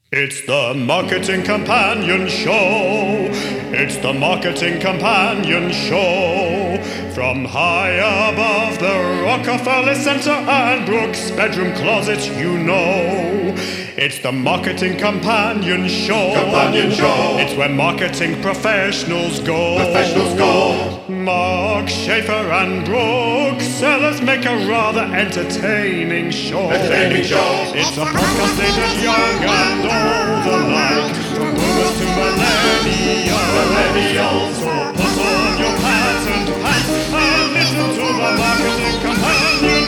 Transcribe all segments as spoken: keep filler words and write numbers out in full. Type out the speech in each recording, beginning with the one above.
It's the Marketing Companion Show. It's the Marketing Companion Show. From high above the Rockefeller Center and Brooks' bedroom closet, you know. It's the Marketing Companion Show. Companion Show. It's where marketing professionals go. Professionals go. Mark Schaefer and Brooks Sellers make a rather entertaining show. Entertaining show. It's a podcast aimed at young and old alike, from boomers to millennials. Millennials. So put on your hats and pants and listen to the Marketing Companion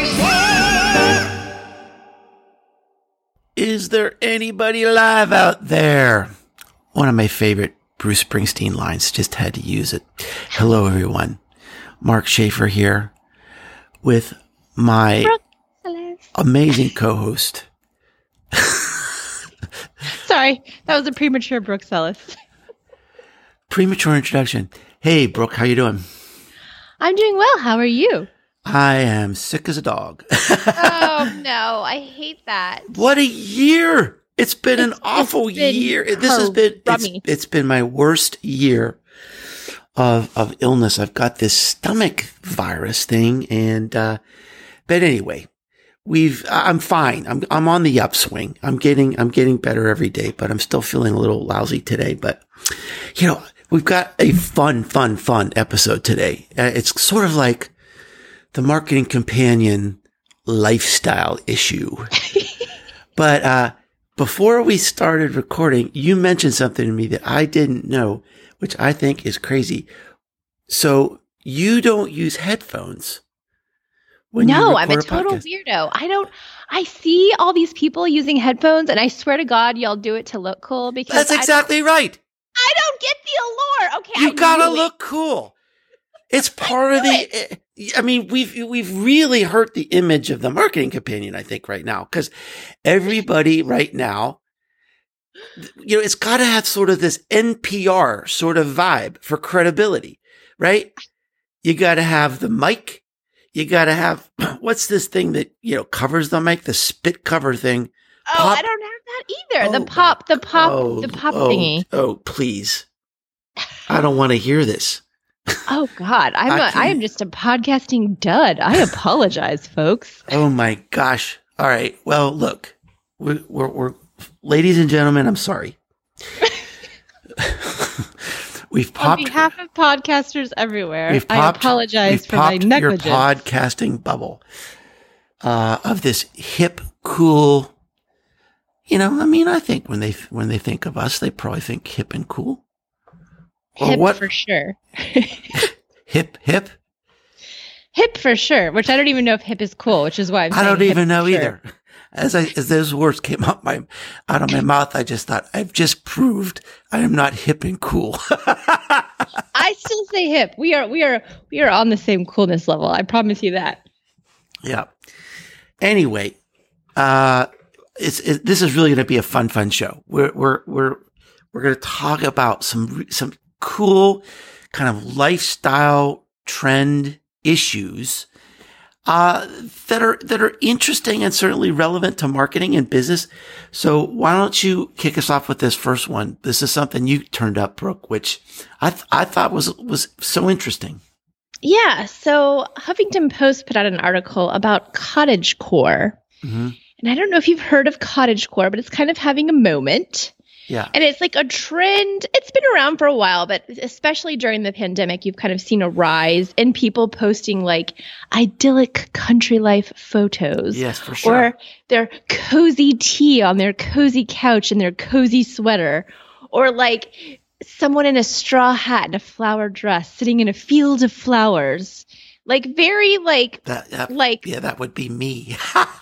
Show. Is there anybody alive out there? One of my favorite Bruce Springsteen lines, just had to use it. Hello, everyone. Mark Schaefer here with my amazing co-host. Sorry, that was a premature Brooks Ellis. Premature introduction. Hey, Brooke, how you doing? I'm doing well. How are you? I am sick as a dog. Oh, no. I hate that. What a year. It's been It's- an awful it's been year. This has been, it's, crummy. it's been my worst year of, of illness. I've got this stomach virus thing. And, uh, but anyway, we've, I'm fine. I'm, I'm on the upswing. I'm getting, I'm getting better every day, but I'm still feeling a little lousy today. But, you know, we've got a fun, fun, fun episode today. Uh, it's sort of like the Marketing Companion lifestyle issue. But, uh, before we started recording, you mentioned something to me that I didn't know, which I think is crazy. So you don't use headphones when you No, record I'm a total podcast. weirdo. I don't, I see all these people using headphones, and I swear to God, y'all do it to look cool because That's I- exactly right. I, don't get the allure. Okay. You I gotta knew it. look cool. It's part of knew the, I mean, we've, we've really hurt the image of the Marketing Companion, I think, right now, because everybody right now, you know, it's got to have sort of this N P R sort of vibe for credibility, right? You got to have the mic. You got to have, what's this thing that, you know, covers the mic, the spit cover thing? Oh, Pop- I don't have that either. Oh, the pop, the pop, oh, the pop oh, thingy. Oh, please. I don't want to hear this. Oh God, I'm I a, I can't- am just a podcasting dud. I apologize, folks. Oh my gosh. All right. Well, look, we're, we're, we're ladies and gentlemen, I'm sorry. We've On popped, behalf of podcasters everywhere, we've I popped, apologize we've for my popped your negligence. podcasting bubble, uh, of this hip, cool, you know, I mean, I think when they, when they think of us, they probably think hip and cool. Or Hip what? for sure. Hip, hip. Hip for sure, which I don't even know if hip is cool, which is why I'm I saying don't hip even for know sure. either. As I, as those words came out my, out of my mouth, I just thought, I've just proved I am not hip and cool. I still say hip. We are we are we are on the same coolness level. I promise you that. Yeah. Anyway, uh, it's, it, this is really going to be a fun, fun show. We're, we're, we're, we're going to talk about some, some cool kind of lifestyle trend issues, uh, that are, that are interesting and certainly relevant to marketing and business. So why don't you kick us off with this first one? This is something you turned up, Brooke, which I, th- I thought was, was so interesting. Yeah. So Huffington Post put out an article about cottagecore. Mm-hmm. And I don't know if you've heard of cottagecore, but it's kind of having a moment. Yeah. And it's like a trend. It's been around for a while, but especially during the pandemic, you've kind of seen a rise in people posting like idyllic country life photos. Yes, for sure. Or their cozy tea on their cozy couch and their cozy sweater. Or like someone in a straw hat and a flower dress sitting in a field of flowers. Like very like, That, that like, yeah, that would be me.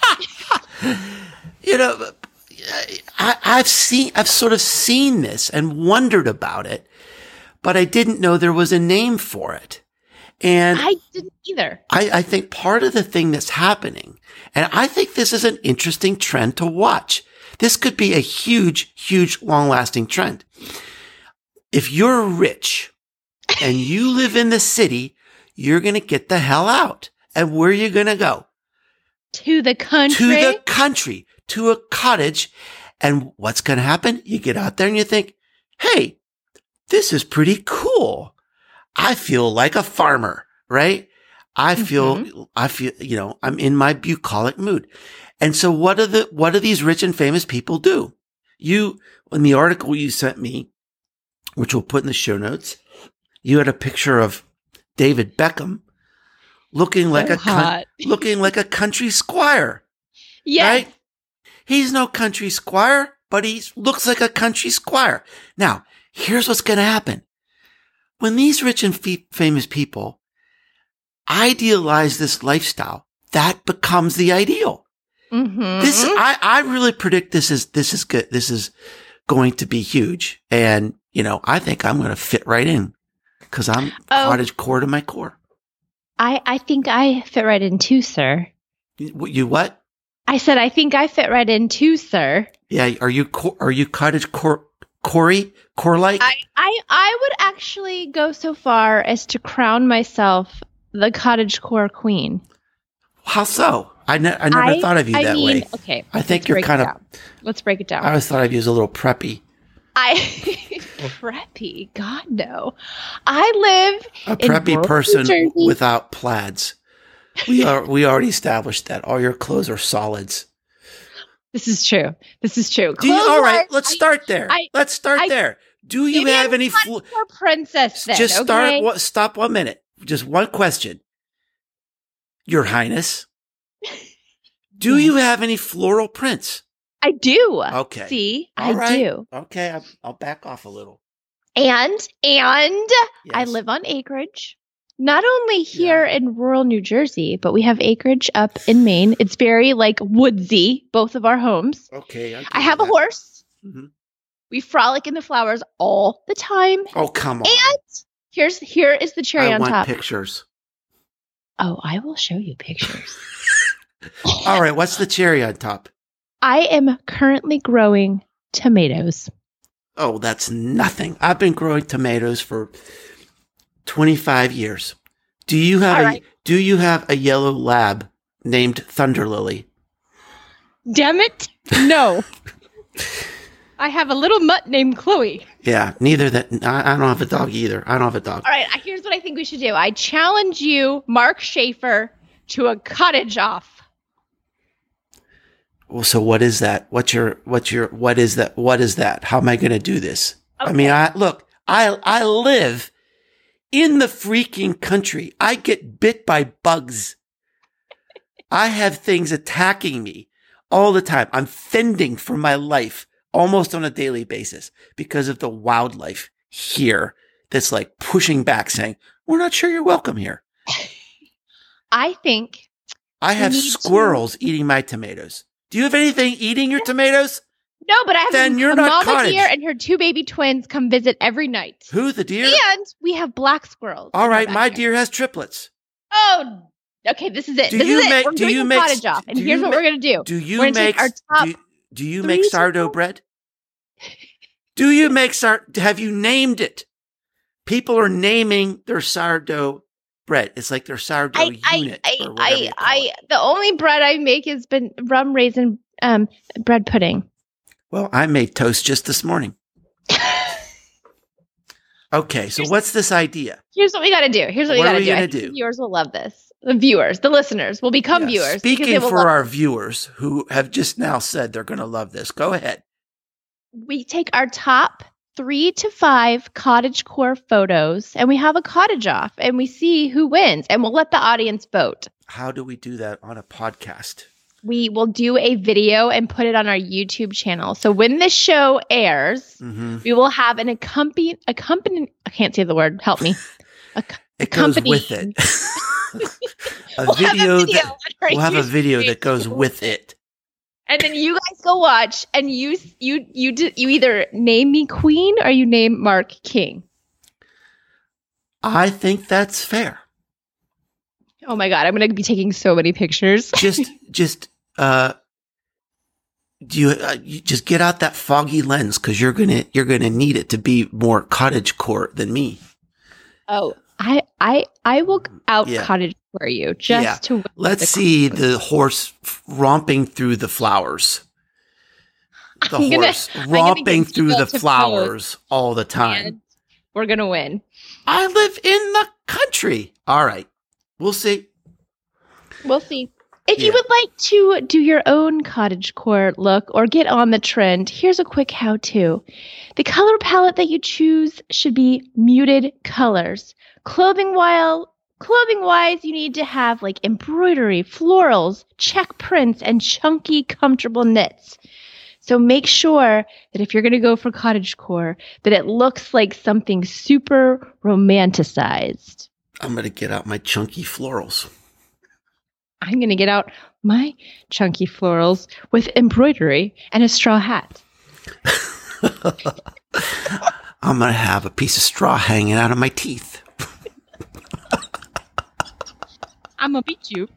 You know, I, I've seen, I've sort of seen this and wondered about it, but I didn't know there was a name for it. And I didn't either. I, I think part of the thing that's happening, and I think this is an interesting trend to watch. This could be a huge, huge, long-lasting trend. If you're rich and you live in the city, you're going to get the hell out. And where are you going to go? To the country. To the country, to a cottage. And what's going to happen? You get out there and you think, hey, this is pretty cool. I feel like a farmer, right? I feel, mm-hmm. I feel, you know, I'm in my bucolic mood. And so what do the, what do these rich and famous people do? You, in the article you sent me, which we'll put in the show notes, you had a picture of David Beckham looking like so a, con- looking like a country squire. Yes. Right? He's no country squire, but he looks like a country squire. Now, here's what's going to happen. When these rich and f- famous people idealize this lifestyle, that becomes the ideal. Mm-hmm. This, I, I really predict this is, this is good. This is going to be huge. And, you know, I think I'm going to fit right in because I'm oh, cottage core to my core. I, I think I fit right in too, sir. You, you what? I said, I think I fit right in too, sir. Yeah. Are you, are you cottage core, Corey? Core-like? I, I, I would actually go so far as to crown myself the cottage core queen. How so? I, ne- I never I, thought of you I that mean, way. Okay. I think you're kind of. Let's break it down. I always thought of you as a little preppy. I preppy. God no. I live a preppy in person without plaids. We are. We already established that all your clothes are solids. This is true. This is true. Do you, all right. Let's start there. I, let's start I, there. Do you maybe have I'm any? Fl- princess. Then, just start. okay? What, stop one minute. Just one question. Your Highness, do yes. you have any floral prints? I do. Okay. See, all I right. do. Okay, I'll, I'll back off a little. And and yes. I live on acreage. Not only here yeah. in rural New Jersey, but we have acreage up in Maine. It's very like woodsy, both of our homes. Okay. I, I have that. a horse. Mm-hmm. We frolic in the flowers all the time. Oh, come on. And here's here is the cherry I on want top. Pictures. Oh, I will show you pictures. All right. What's the cherry on top? I am currently growing tomatoes. Oh, that's nothing. I've been growing tomatoes for twenty-five years. Do you have All a right. do you have a yellow lab named Thunder Lily? Damn it. No. I have a little mutt named Chloe. Yeah, neither that. I, I don't have a dog either. I don't have a dog. All right, here's what I think we should do. I challenge you, Mark Schaefer, to a cottage off. Well, so what is that? What's your what's your what is that? What is that? How am I going to do this? Okay. I mean, I look. I I live in the freaking country. I get bit by bugs. I have things attacking me all the time. I'm fending for my life almost on a daily basis because of the wildlife here that's like pushing back saying, we're not sure you're welcome here. I think I have squirrels to- eating my tomatoes. Do you have anything eating your tomatoes? No, but I have then a, you're a not mama cottage. deer and her two baby twins come visit every night. Who, the deer? And we have black squirrels. All right, my deer has triplets. Oh, okay, this is it. Do this you is make, it. We're do doing you a make, cottage off, and here's what ma- we're going to do. Do you we're make, our top do, do you make sourdough bread? Do you make sour? Have you named it? People are naming their sourdough bread. It's like their sourdough I, unit. I, or I, I, I, the only bread I make has been rum raisin um, bread pudding. Well, I made toast just this morning. Okay, so what's this idea? Here's what we got to do. Here's what, what we got to do. I do? think the viewers will love this. The viewers, the listeners will become Yeah, viewers. Speaking for our viewers who have just now said they're going to love this, go ahead. We take our top three to five cottage core photos and we have a cottage off and we see who wins and we'll let the audience vote. How do we do that on a podcast? We will do a video and put it on our YouTube channel. So when this show airs, mm-hmm. we will have an accompany, accompany, I can't say the word, help me. Ac- it goes with it. a we'll video, have a video that, we'll have a video that goes with it. And then you guys go watch, and you you you do, you either name me queen or you name Mark king. I think that's fair. Oh my god, I'm going to be taking so many pictures. just just uh, do you, uh, you just get out that foggy lens because you're gonna you're gonna need it to be more cottage core than me. Oh, I I I will out yeah. cottage for you just yeah. to. Let's the see the horse romping through the flowers. the I'm gonna- horse I'm gonna romping get through Jill the to flowers all the time. And we're going to win. I live in the country. All right. We'll see. We'll see. If you Yeah. would like to do your own cottagecore look or get on the trend, here's a quick how-to. The color palette that you choose should be muted colors. Clothing while clothing wise, you need to have like embroidery, florals, check prints, and chunky, comfortable knits. So make sure that if you're going to go for cottagecore, that it looks like something super romanticized. I'm going to get out my chunky florals. I'm going to get out my chunky florals with embroidery and a straw hat. I'm going to have a piece of straw hanging out of my teeth. I'm going to beat you.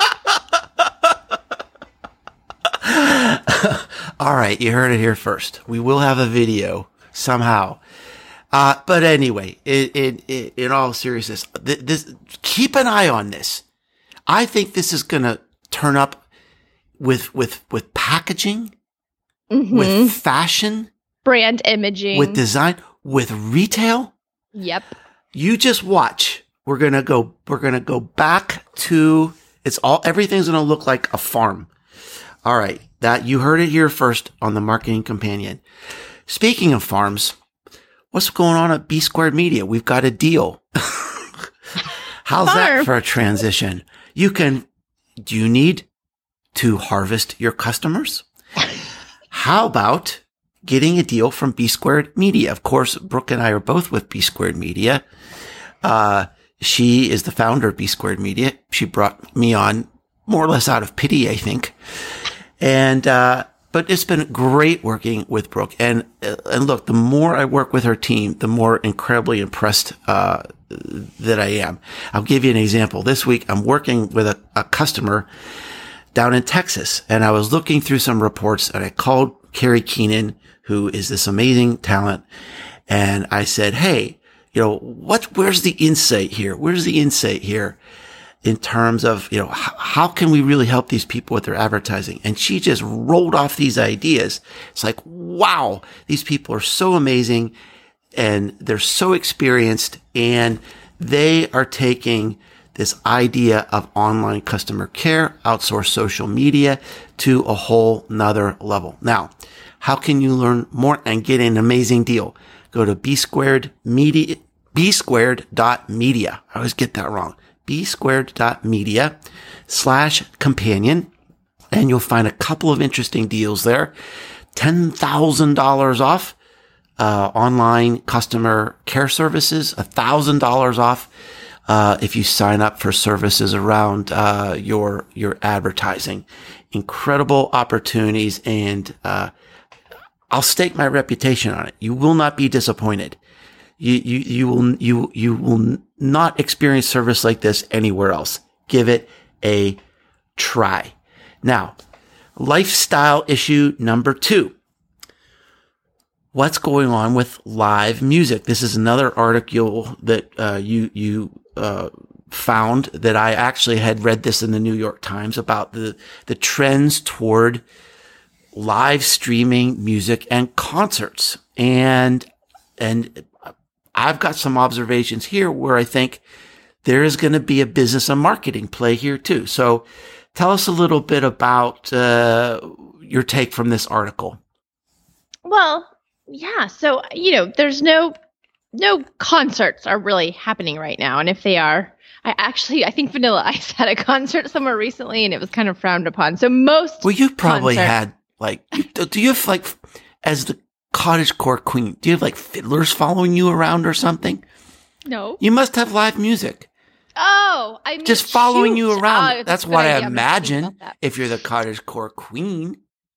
All right, you heard it here first. We will have a video somehow. Uh, but anyway, in, in, in, in all seriousness, th- this, keep an eye on this. I think this is going to turn up with, with, with packaging, Mm-hmm. with fashion, Brand imaging. with design, with retail. Yep. You just watch. We're going to go, we're going to go back to, it's all, everything's going to look like a farm. All right. That you heard it here first on the Marketing Companion. Speaking of farms, what's going on at B Squared Media? We've got a deal. How's Farm. that for a transition? You can, do you need to harvest your customers? How about getting a deal from B Squared Media? Of course, Brooke and I are both with B Squared Media. Uh, she is the founder of B Squared Media. She brought me on more or less out of pity, I think. And, uh, but it's been great working with Brooke. And, uh, and look, the more I work with her team, the more incredibly impressed, uh, that I am. I'll give you an example. This week, I'm working with a, a customer down in Texas, and I was looking through some reports, and I called Carrie Keenan, who is this amazing talent. And I said, hey, you know, what, where's the insight here? Where's the insight here? In terms of, you know, how, how can we really help these people with their advertising? And she just rolled off these ideas. It's like, wow, these people are so amazing and they're so experienced, and they are taking this idea of online customer care, outsource social media to a whole nother level. Now, how can you learn more and get an amazing deal? Go to B Squared Media, B Squared dot media. I always get that wrong. B Squared dot media slash companion. And you'll find a couple of interesting deals there. ten thousand dollars off, uh, online customer care services, one thousand dollars off, uh, if you sign up for services around, uh, your, your advertising. Incredible opportunities. And, uh, I'll stake my reputation on it. You will not be disappointed. You, you, you will, you, you will not experience service like this anywhere else. Give it a try. Now, lifestyle issue number two. What's going on with live music? This is another article that, uh, you, you, uh, found that I actually had read this in the New York Times about the, the trends toward live streaming music and concerts. And, and I've got some observations here where I think there is going to be a business and marketing play here too. So tell us a little bit about, uh, your take from this article. Well, yeah. So, you know, there's no, no concerts are really happening right now. And if they are, I actually, I think Vanilla Ice had a concert somewhere recently and it was kind of frowned upon. So most. Well, you probably concerts- had like, do you have like, as the cottagecore queen, do you have like fiddlers following you around or something? No. You must have live music. Oh, I mean, Just following shoot. you around. Oh, That's a good what I idea. I'm gonna think imagine about that. if you're the cottagecore queen.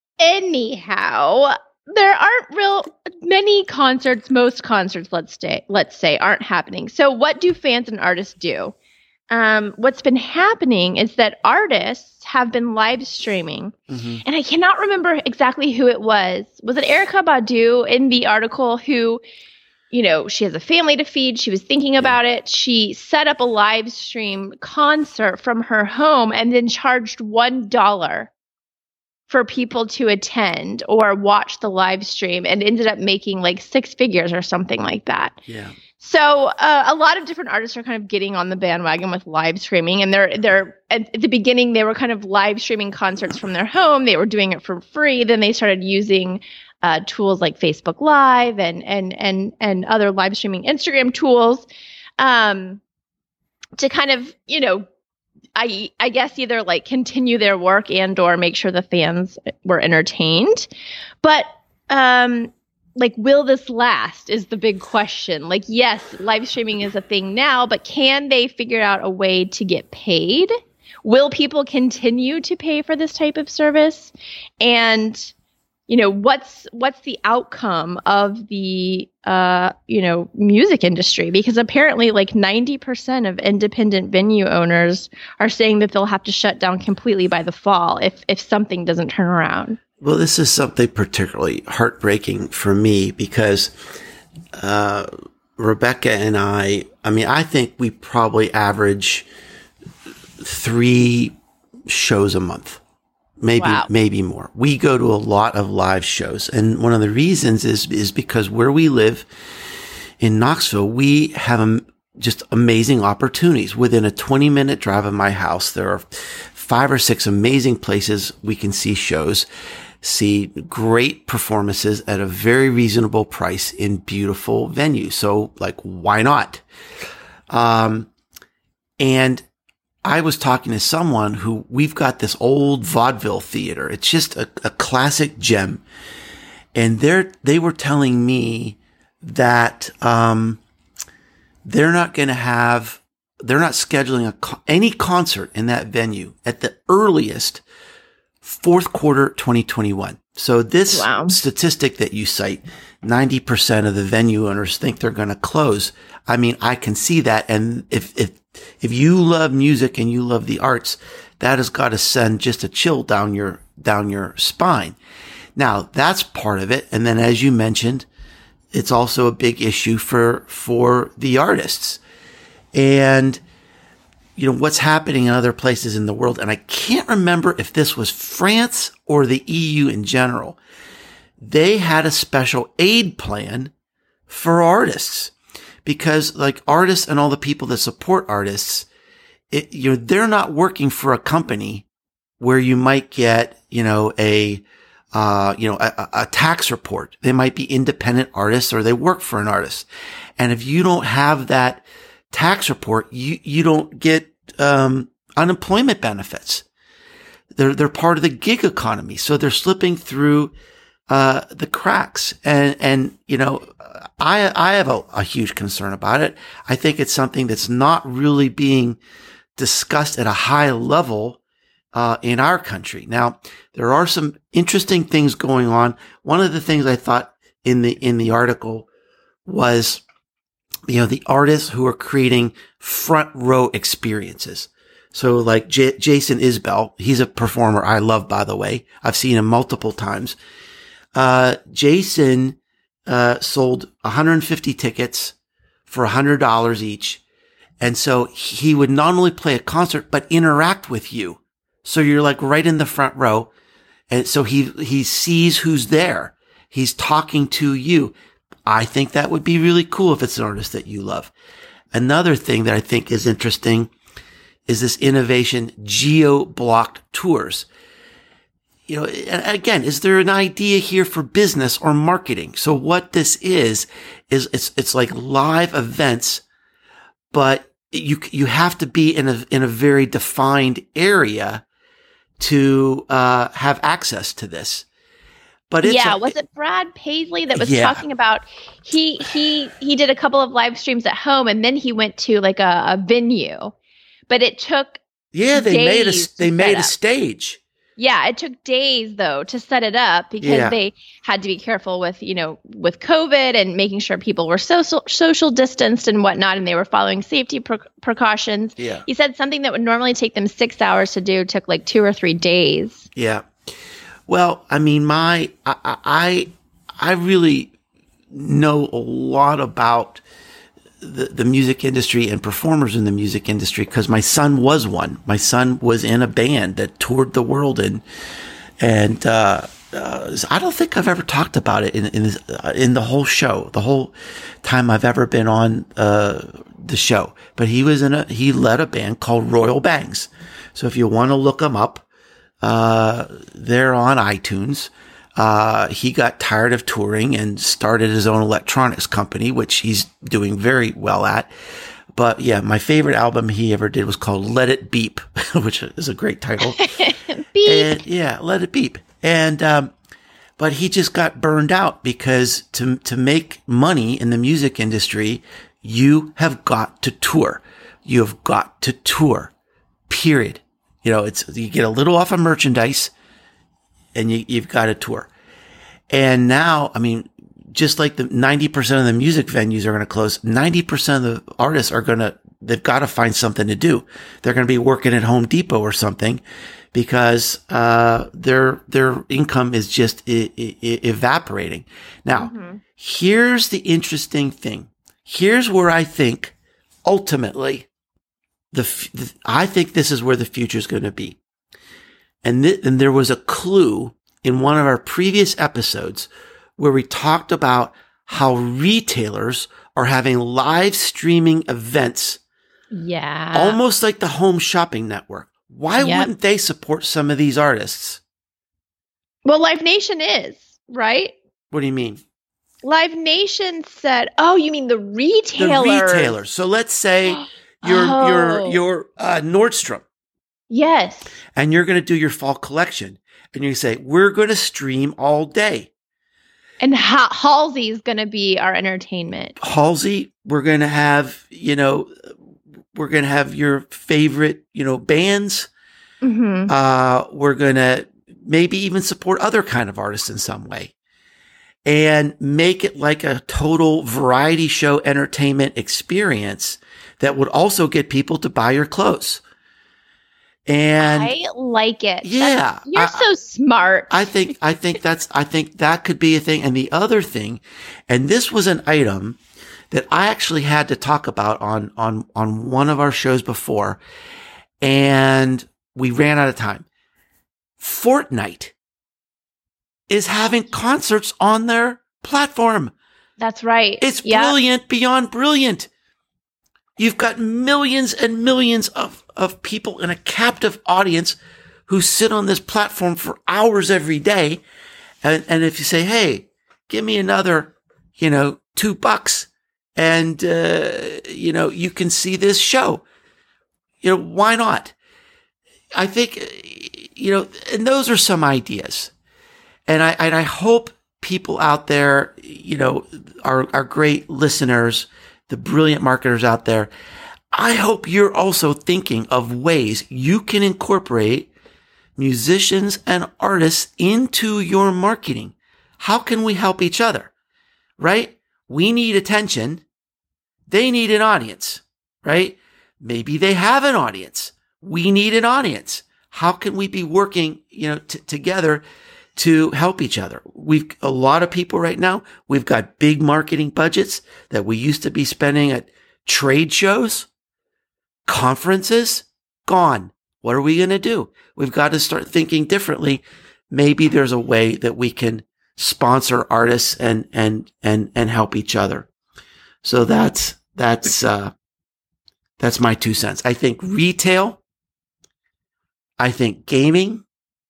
Anyhow, there aren't real many concerts. Most concerts, let's say, let's say, aren't happening. So, what do fans and artists do? Um, what's been happening is that artists have been live streaming, Mm-hmm. and I cannot remember exactly who it was. Was it Erykah Badu in the article who, you know, she has a family to feed. She was thinking about it. She set up a live stream concert from her home and then charged one dollar for people to attend or watch the live stream and ended up making like six figures or something like that. Yeah. So uh, a lot of different artists are kind of getting on the bandwagon with live streaming, and they're they're at, at the beginning they were kind of live streaming concerts from their home. They were doing it for free. Then they started using uh, tools like Facebook Live and and and and other live streaming Instagram tools um, to kind of, you know, I I guess either like continue their work and or make sure the fans were entertained. But um like, will this last is the big question. Like, yes, live streaming is a thing now, but can they figure out a way to get paid? Will people continue to pay for this type of service? And, you know, what's what's the outcome of the, uh, you know, music industry? Because apparently like ninety percent of independent venue owners are saying that they'll have to shut down completely by the fall if if something doesn't turn around. Well, this is something particularly heartbreaking for me because uh, Rebecca and I, I mean, I think we probably average three shows a month, maybe Wow. maybe more. We go to a lot of live shows, and one of the reasons is is because where we live in Knoxville, we have um, just amazing opportunities. Within a twenty minute drive of my house, there are five or six amazing places we can see shows. See great performances at a very reasonable price in beautiful venues. So like, why not? Um, and I was talking to someone who we've got this old vaudeville theater. It's just a, a classic gem. And they're, they were telling me that, um, they're not going to have, they're not scheduling a, any concert in that venue at the earliest fourth quarter twenty twenty-one. So this Wow. statistic that you cite, ninety percent of the venue owners think they're going to close. I mean, I can see that. And if, if, if you love music and you love the arts, that has got to send just a chill down your, down your spine. Now that's part of it. And then as you mentioned, it's also a big issue for, for the artists. And, you know, what's happening in other places in the world. And I can't remember if this was France or the E U in general. They had a special aid plan for artists because like artists and all the people that support artists, it, you know, they're not working for a company where you might get, you know, a, uh, you know, a, a tax report. They might be independent artists or they work for an artist. And if you don't have that tax report, you, you don't get, um, unemployment benefits. They're, they're part of the gig economy. So they're slipping through, uh, the cracks. And, and, you know, I, I have a, a huge concern about it. I think it's something that's not really being discussed at a high level, uh, in our country. Now, there are some interesting things going on. One of the things I thought in the, in the article was, you know, the artists who are creating front row experiences. So like J- Jason Isbell, he's a performer I love, by the way. I've seen him multiple times. Uh, Jason, uh, sold one hundred fifty tickets for one hundred dollars each. And so he would not only play a concert, but interact with you. So you're like right in the front row. And so he, he sees who's there. He's talking to you. I think that would be really cool if it's an artist that you love. Another thing that I think is interesting is this innovation, geo-blocked tours. You know, again, is there an idea here for business or marketing? So what this is, is it's, it's like live events, but you, you have to be in a, in a very defined area to, uh, have access to this. But it's yeah, a, was it Brad Paisley that was yeah. talking about he he he did a couple of live streams at home and then he went to like a, a venue, but it took yeah they made a days they to made set a up. stage. Yeah, it took days though to set it up because Yeah. they had to be careful with you know with COVID and making sure people were social social distanced and whatnot, and they were following safety pre- precautions. Yeah. He said something that would normally take them six hours to do took like two or three days. Yeah. Well, I mean, my, I, I, I really know a lot about the, the music industry and performers in the music industry because my son was one. My son was in a band that toured the world and, And, uh, uh, I don't think I've ever talked about it in, in, this, uh, in the whole show, the whole time I've ever been on, uh, the show. But he was in a, he led a band called Royal Bangs. So if you want to look them up, uh, they're on iTunes. Uh, he got tired of touring and started his own electronics company, which he's doing very well at. But yeah, my favorite album he ever did was called Let It Beep, which is a great title. Beep. And, yeah, Let It Beep. And, um, but he just got burned out because to, to make money in the music industry, you have got to tour. You have got to tour, period. You know, it's, you get a little off of merchandise and you, you've got to tour. And now, I mean, just like the ninety percent of the music venues are going to close, ninety percent of the artists are going to, they've got to find something to do. They're going to be working at Home Depot or something because, uh, their, their income is just I- I- evaporating. Now, mm-hmm. Here's the interesting thing. Here's where I think ultimately the, the I think this is where the future is going to be. And, th- and there was a clue in one of our previous episodes where we talked about how retailers are having live streaming events. Yeah. Almost like the Home Shopping Network. Why Yep. wouldn't they support some of these artists? Well, Live Nation is, right? What do you mean? Live Nation said, oh, you mean the The retailers? retailers. So let's say you're, Oh. you're, you're, uh, Nordstrom Yes. and you're going to do your fall collection and you say, we're going to stream all day. And ha- Halsey's going to be our entertainment. Halsey, we're going to have, you know, we're going to have your favorite, you know, bands. Mm-hmm. Uh, we're going to maybe even support other kind of artists in some way and make it like a total variety show entertainment experience that would also get people to buy your clothes. And I like it. Yeah, That's- you're I- so smart. I think, I think that's, I think that could be a thing. And the other thing, and this was an item that I actually had to talk about on, on, on one of our shows before, and we ran out of time. Fortnite is having concerts on their platform. That's right. It's Yep. brilliant beyond brilliant. You've got millions and millions of, of people in a captive audience who sit on this platform for hours every day. And, and if you say, hey, give me another, you know, two bucks and, uh, you know, you can see this show, you know, why not? I think, you know, and those are some ideas. And I, and I hope people out there, you know, our, our great listeners, the brilliant marketers out there, I hope you're also thinking of ways you can incorporate musicians and artists into your marketing. How can we help each other? Right? We need attention. They need an audience, right? Maybe they have an audience. We need an audience. How can we be working, you know, t- together to help each other? We've a lot of people right now. We've got big marketing budgets that we used to be spending at trade shows, conferences, gone. What are we going to do? We've got to start thinking differently. Maybe there's a way that we can sponsor artists and, and, and, and help each other. So that's, that's, uh, that's my two cents. I think retail. I think gaming.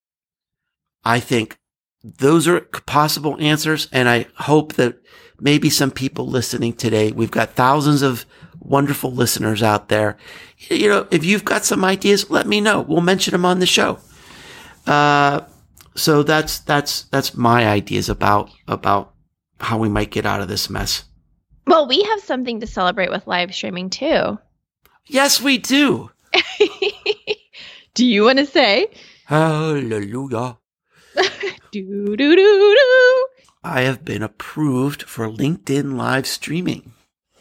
I think those are possible answers. And I hope that maybe some people listening today, we've got thousands of wonderful listeners out there. You know, if you've got some ideas, let me know. We'll mention them on the show. Uh, so that's, that's, that's my ideas about, about how we might get out of this mess. Well, we have something to celebrate with live streaming too. Yes, we do. Do you want to say? Hallelujah. Do, do, do, do. I have been approved for LinkedIn live streaming.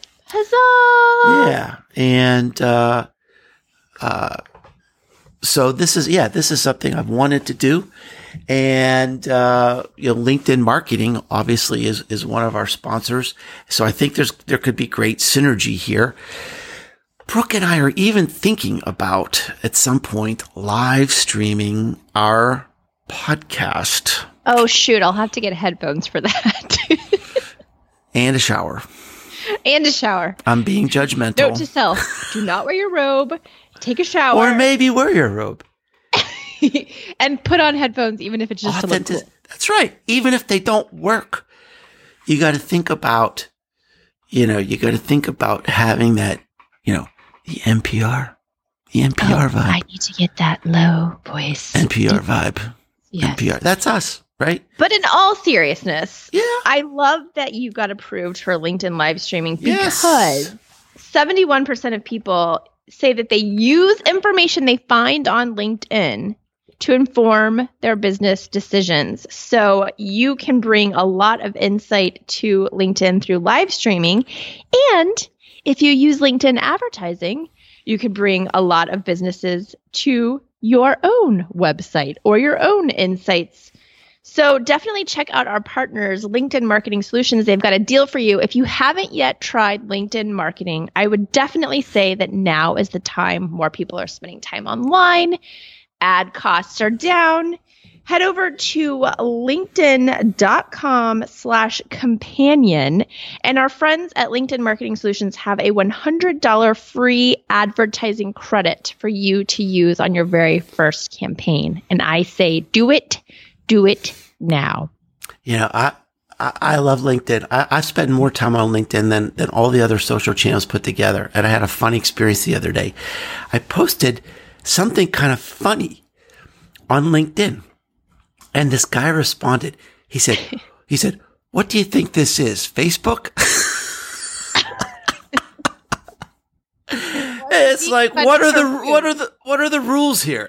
Huzzah! Yeah. And, uh, uh, so this is, yeah, this is something I've wanted to do. And, uh, you know, LinkedIn marketing obviously is, is one of our sponsors. So I think there's, there could be great synergy here. Brooke and I are even thinking about at some point live streaming our podcast. Oh, shoot. I'll have to get headphones for that. And a shower. And a shower. I'm being judgmental. Note to self, do not wear your robe. Take a shower. Or maybe wear your robe. And put on headphones, even if it's just Authentic- to look cool. That's right. Even if they don't work, you got to think about, you know, you got to think about having that, you know, the N P R, the N P R Oh, vibe. I need to get that low voice. N P R vibe. Yes. N P R. That's us, right? But in all seriousness, Yeah. I love that you got approved for LinkedIn live streaming Yes. because seventy-one percent of people say that they use information they find on LinkedIn to inform their business decisions. So you can bring a lot of insight to LinkedIn through live streaming. And if you use LinkedIn advertising, you could bring a lot of businesses to your own website or your own insights. So definitely check out our partners, LinkedIn Marketing Solutions. They've got a deal for you. If you haven't yet tried LinkedIn marketing, I would definitely say that now is the time. More people are spending time online. Ad costs are down. Head over to linkedin.com slash companion. And our friends at LinkedIn Marketing Solutions have a one hundred dollars free advertising credit for you to use on your very first campaign. And I say, do it, do it now. You know, I, I, I love LinkedIn. I, I spend more time on LinkedIn than, than all the other social channels put together. And I had a funny experience the other day. I posted something kind of funny on LinkedIn. And this guy responded. He said, he said, "What do you think this is? Facebook?" It's like, what are the, what are the, what are the rules here?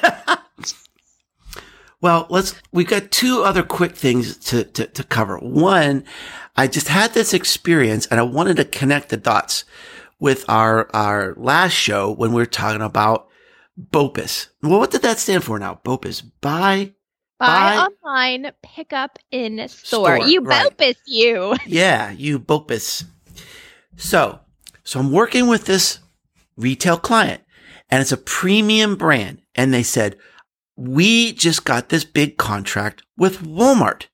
Well, let's, we got two other quick things to, to, to cover. One, I just had this experience and I wanted to connect the dots with our, our last show when we were talking about BOPIS. Well, what did that stand for now? BOPIS. Buy, Buy, buy online, pick up in store. Store, you right. BOPIS, you. Yeah, you BOPIS. So, so I'm working with this retail client and it's a premium brand. And they said, we just got this big contract with Walmart.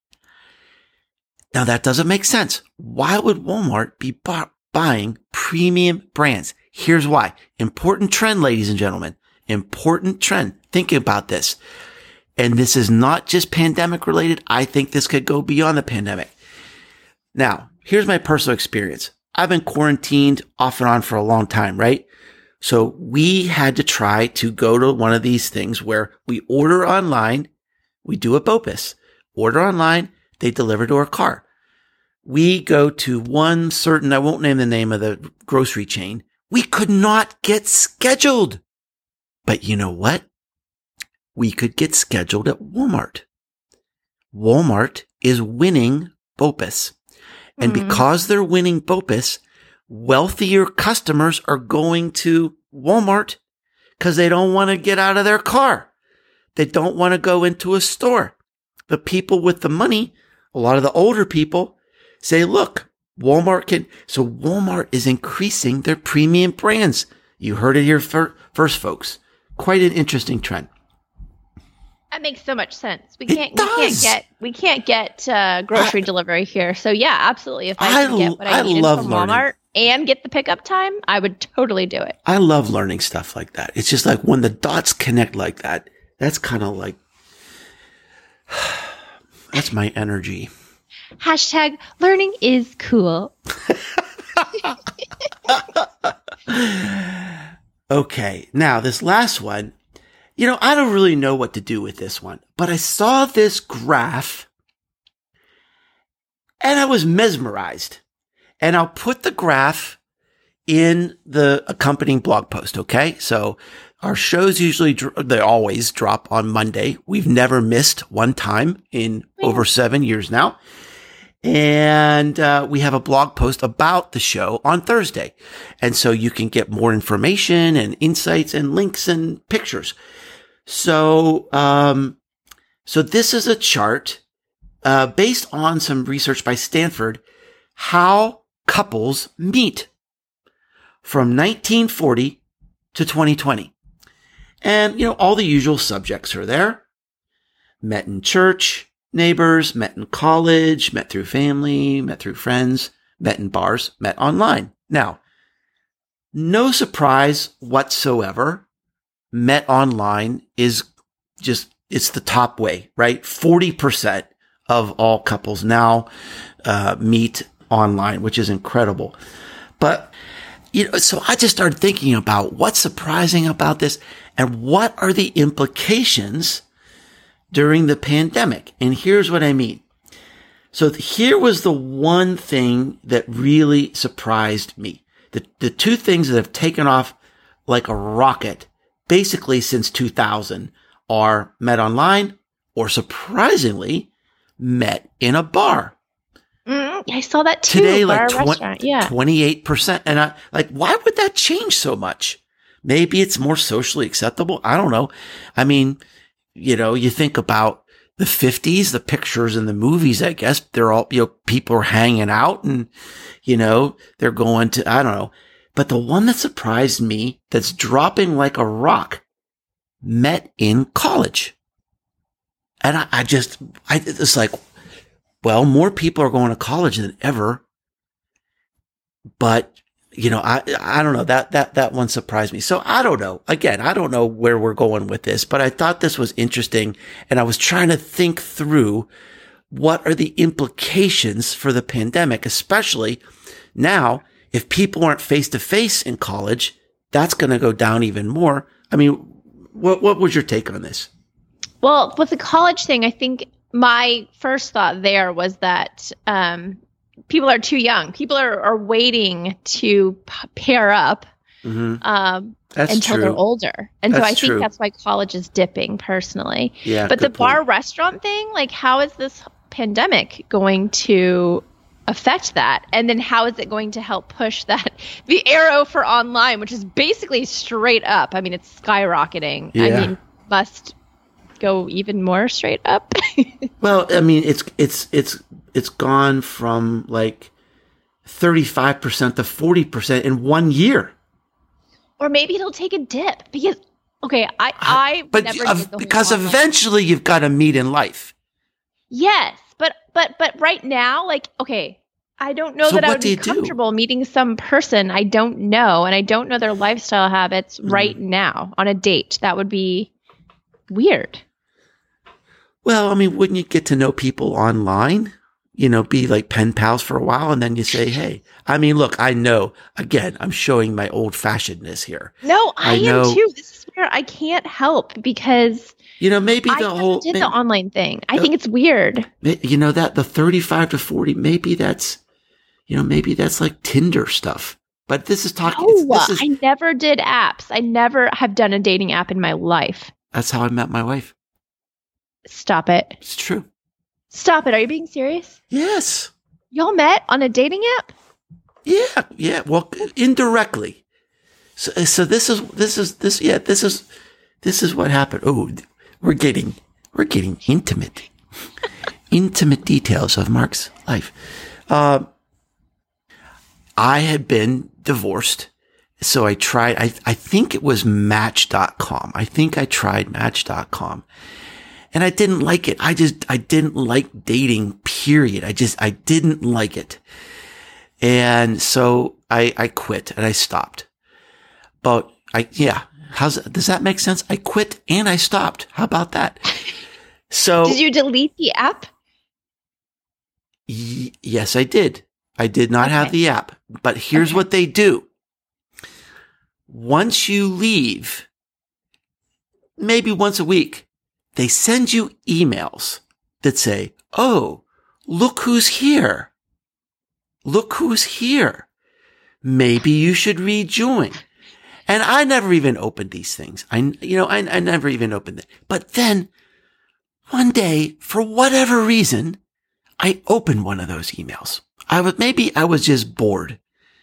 Now that doesn't make sense. Why would Walmart be bu- buying premium brands? Here's why. Important trend, ladies and gentlemen. Important trend. Think about this. And this is not just pandemic related. I think this could go beyond the pandemic. Now, here's my personal experience. I've been quarantined off and on for a long time, right? So we had to try to go to one of these things where we order online. We do a BOPIS. Order online. They deliver to our car. We go to one certain, I won't name the name of the grocery chain. We could not get scheduled. But you know what? We could get scheduled at Walmart. Walmart is winning BOPIS. And Mhm. because they're winning BOPIS, wealthier customers are going to Walmart because they don't want to get out of their car. They don't want to go into a store. The people with the money, a lot of the older people, say, look, Walmart can. So Walmart is increasing their premium brands. You heard it here fir- first, folks. Quite an interesting trend. That makes so much sense. We It can't. We can't does. get. We can't get uh, grocery I- delivery here. So yeah, absolutely. If I I can get what I, l- I needed love from learning. Walmart and get the pickup time, I would totally do it. I love learning stuff like that. It's just like when the dots connect like that, that's kind of like, that's my energy. Hashtag learning is cool. Okay. Now, this last one, you know, I don't really know what to do with this one, but I saw this graph and I was mesmerized. And I'll put the graph in the accompanying blog post. Okay. So our shows usually, dr- they always drop on Monday. We've never missed one time in over seven years now. And uh, we have a blog post about the show on Thursday. And so you can get more information and insights and links and pictures. So, um, so this is a chart uh, based on some research by Stanford, how couples meet from nineteen forty to twenty twenty. And, you know, all the usual subjects are there. met in church, neighbors, met in college, met through family, met through friends, met in bars, met online. Now, no surprise whatsoever. Met online is just, it's the top way, right? forty percent of all couples now uh, meet online, which is incredible. But, you know, so I just started thinking about what's surprising about this and what are the implications during the pandemic. And here's what I mean. So here was the one thing that really surprised me. The, the two things that have taken off like a rocket basically since two thousand are met online or surprisingly met in a bar. Mm, I saw that too. Today, bar like tw- restaurant. Yeah. twenty-eight percent. And I like, why would that change so much? Maybe it's more socially acceptable. I don't know. I mean, you know, you think about the fifties, the pictures in the movies, I guess they're all, you know, people are hanging out and, you know, they're going to, I don't know. But the one that surprised me that's dropping like a rock met in college. And I, I just, I, it's like, well, more people are going to college than ever. But, you know, I, I don't know, that, that, that one surprised me. So I don't know. Again, I don't know where we're going with this, but I thought this was interesting. And I was trying to think through what are the implications for the pandemic, especially now, if people aren't face to face in college, that's going to go down even more. I mean, what, what was your take on this? Well, with the college thing, I think my first thought there was that, um, people are too young. People are, are waiting to p- pair up Mm-hmm. um, That's until true. they're older. And so That's I think true. that's why college is dipping personally. Yeah, but the good bar point. restaurant thing, like how is this pandemic going to affect that? And then how is it going to help push that, the arrow for online, which is basically straight up. I mean, it's skyrocketing. I Yeah. mean, must go even more straight up. Well, I mean, it's it's it's it's gone from like thirty-five percent to forty percent in one year. Or maybe it'll take a dip because, okay, I, I But never uh, did the whole because online- eventually you've got to meet in life. Yes, but but but right now, like, okay, I don't know So that I what would do be you do? comfortable meeting some person I don't know, and I don't know their lifestyle habits Mm-hmm. right now on a date. That would be weird. Well, I mean, wouldn't you get to know people online? You know, be like pen pals for a while, and then you say, "Hey." I mean, look, I know. Again, I'm showing my old fashionedness here. No, I, I am know- too. This is where I can't help because You know, maybe I the never whole. did may- the online thing. I Uh, think it's weird. may- you know that the thirty-five to forty. Maybe that's. You know, maybe that's like Tinder stuff. But this is talking. No, it's- this is, I never did apps. I never have done a dating app in my life. that's how I met my wife. Stop it. It's true. Stop it. Are you being serious? Yes. Y'all met on a dating app? Yeah. Yeah. Well, indirectly. So, so this is this is this. Yeah. This is this is what happened. Oh, we're getting we're getting intimate, intimate details of Mark's life. Uh, I had been divorced, so I tried. I I think it was Match dot com. I think I tried Match dot com. And I didn't like it. I just, I didn't like dating, period. I just, I didn't like it. And so I, I quit and I stopped. But I, yeah. How's, does that make sense? I quit and I stopped. How about that? So. Did you delete the app? y- yes, I did. I did not have Okay. the app, but here's Okay. what they do. Once you leave, maybe once a week, they send you emails that say, "Oh, look who's here. Look who's here. Maybe you should rejoin." And I never even opened these things. I, you know, I, I never even opened it. But then one day, for whatever reason, I opened one of those emails. I was, maybe I was just bored.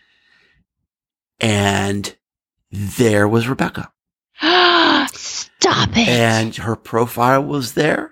And there was Rebecca. Stop it. And her profile was there.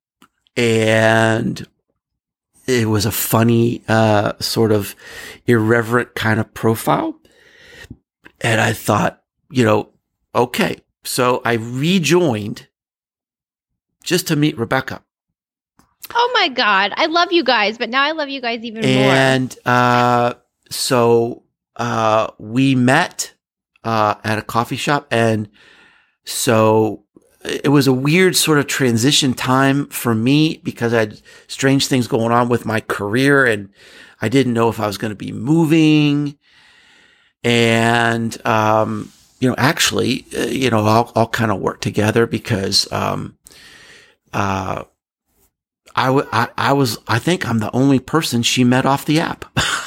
And it was a funny, uh, sort of irreverent kind of profile. And I thought, you know, okay. So I rejoined just to meet Rebecca. Oh my God. I love you guys, but now I love you guys even more. And uh, so uh, we met uh, at a coffee shop. And so it was a weird sort of transition time for me because I had strange things going on with my career and I didn't know if I was going to be moving. And, um, you know, actually, uh, you know, I'll, I'll kind of work together because, um, uh, I, w- I, I was, I think I'm the only person she met off the app.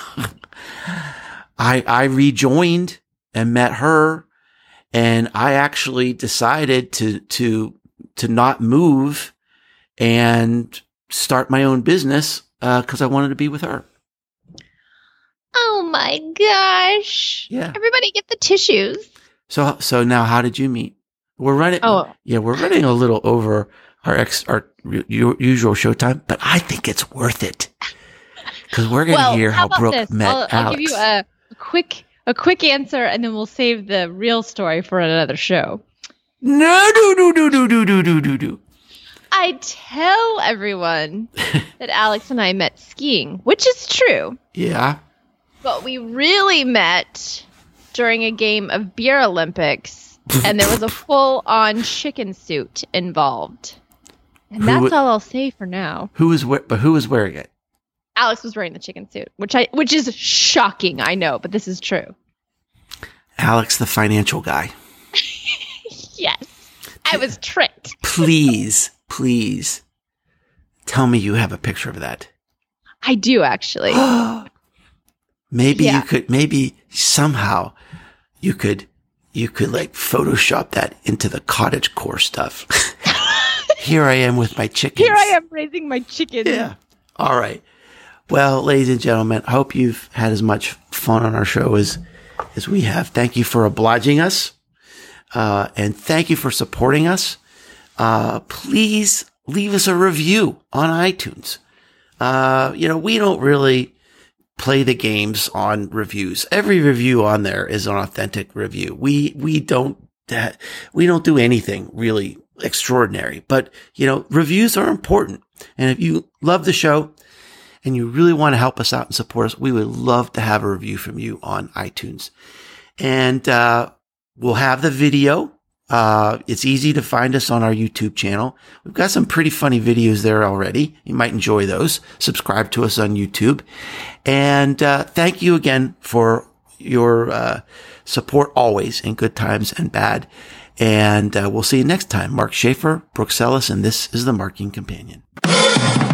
I, I rejoined and met her, and I actually decided to, to, to not move and start my own business, uh, cause I wanted to be with her. Oh my gosh. Yeah. Everybody get the tissues. So, so now how did you meet? We're running. Oh. Yeah, we're running a little over our ex, our u- usual show time, but I think it's worth it because we're going to well, hear how, how Brooke this? met I'll, Alex. I'll give you a quick, a quick answer, and then we'll save the real story for another show. No, no, no, no, no, no, no, no, no, no. I tell everyone that Alex and I met skiing, which is true. Yeah. But we really met during a game of Beer Olympics, and there was a full-on chicken suit involved. And Who that's w- all I'll say for now. Who was we- but who was wearing it? Alex was wearing the chicken suit, which I which is shocking, I know, but this is true. Alex, the financial guy. Yes. I was tricked. Please, please tell me you have a picture of that. I do, actually. Maybe Yeah. you could, maybe somehow you could, you could like Photoshop that into the cottagecore stuff. Here I am with my chickens. Here I am raising my chickens. Yeah. All right. Well, ladies and gentlemen, I hope you've had as much fun on our show as, as we have. Thank you for obliging us. Uh, and thank you for supporting us. Uh, please leave us a review on iTunes. Uh, you know, we don't really play the games on reviews. Every review on there is an authentic review. We, we don't, uh, we don't do anything really extraordinary, but you know, reviews are important. And if you love the show and you really want to help us out and support us, we would love to have a review from you on iTunes. And, uh, we'll have the video. Uh, it's easy to find us on our YouTube channel. We've got some pretty funny videos there already. You might enjoy those. Subscribe to us on YouTube. And, uh, thank you again for your, uh, support always in good times and bad. And, uh, we'll see you next time. Mark Schaefer, Brooke Sellis, and this is the Marketing Companion.